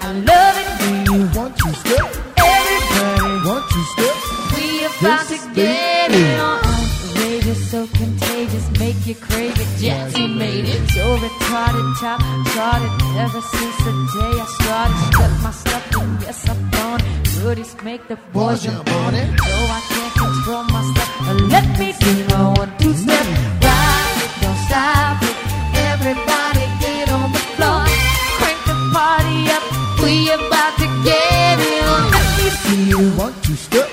I love it. Do you want to step? Everybody, Want to step? we about to get it on. Outrageous, so contagious, make you crave it. Jazzy made it. So retarded, top charted ever since the day I started. Stuck my stuff in, yes I'm on it. Goodies make the boys jump on it. So I can't control my stuff. Let me do my 1, 2 step. Ride it, don't stop it. Everybody get on the floor. Crank the party up. We about to get it on. Let me see Do you. you want to step?